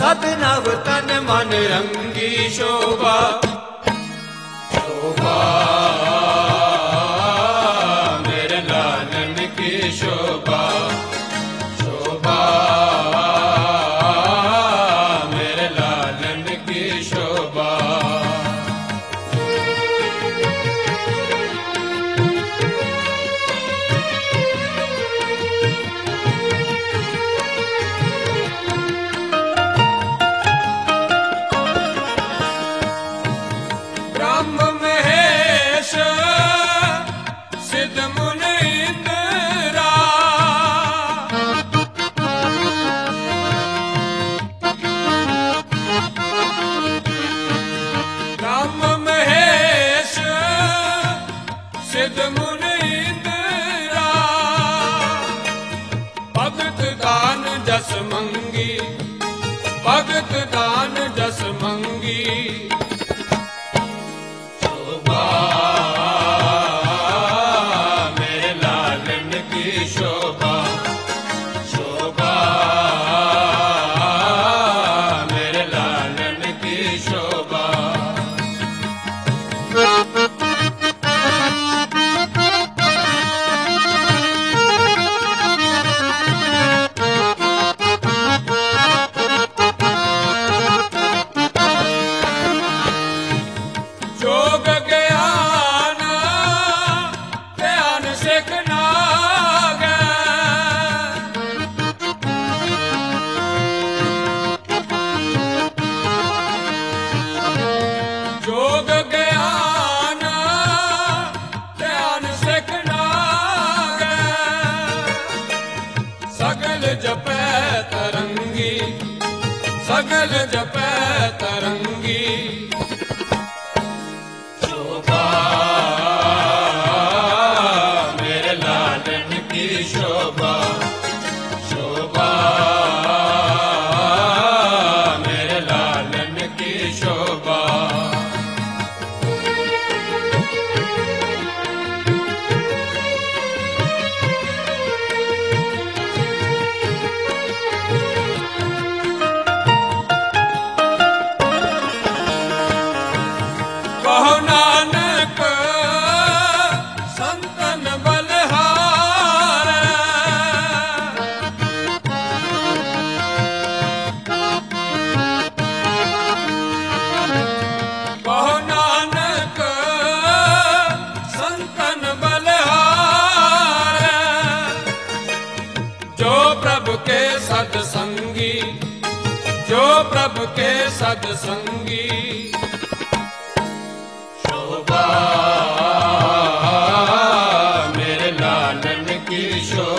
सत नव तन मन रंगी शोभा शोभा मेरे लालन की शोभा शोभा मेरे लालन की शोभा। ब्रह्म महेश सिद्ध मुनि इंद्रा ब्रह्म महेश सिद्ध मुनि इंद्रा भगत दान जस मंगी भगत दान जस मंगी शोभा मेरे लालन की शोभा शोभा मेरे लालन की शोभा। जोग ज्ञान ध्यान सिखना जोग ज्ञान ध्यान सिखना सगल जपै तरंगी सगल जपै तरंगी शोभा मेरे लालन की शोभा शोभा मेरे लालन की शोभा। कहो नानक संतन बलहार कहो नानक संतन बलहार जो प्रभु के सत्संगी जो प्रभु के सत्संगी शोभा मेरे लालन की शोभा।